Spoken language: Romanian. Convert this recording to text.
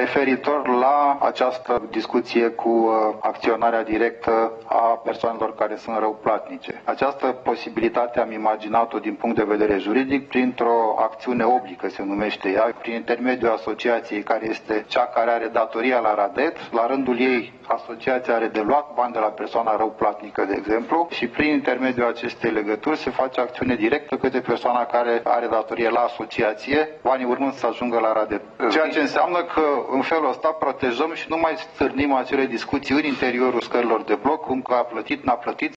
referitor la această discuție cu acționarea directă a persoanelor care sunt răuplatnice. Această posibilitate am imaginat-o din punct de vedere juridic printr-o acțiune oblică, se numește ea, prin intermediul asociației care este cea care are datoria la RADET. La rândul ei, asociația are de luat bani de la persoana răuplatnică, de exemplu, și prin intermediul acestei legături se face acțiune directă către persoana care are datorie la asociație, banii urmând să ajungă la RADET. Ceea ce înseamnă că în felul ăsta protejăm și nu mai stârnim acele discuții în interiorul scărilor de bloc, cum că a plătit, n-a plătit,